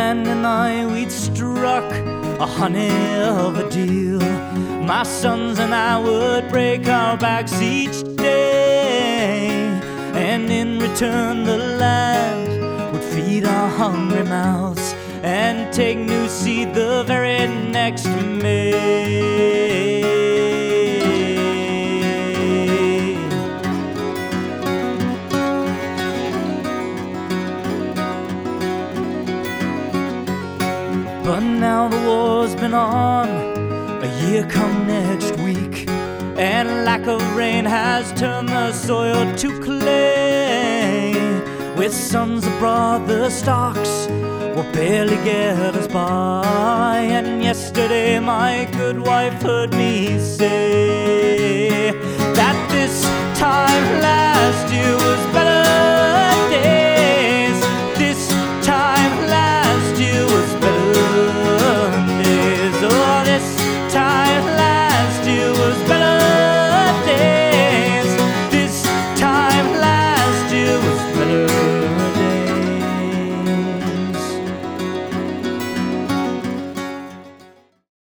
land and I, we'd struck a honey of a deal. My sons and I would break our backs each day, and in return the land would feed our hungry mouths and take new seed the very next May. But now the war's been on a year come next week, and lack of rain has turned the soil to clay. With sons abroad the stocks will barely get us by, and yesterday my good wife heard me say,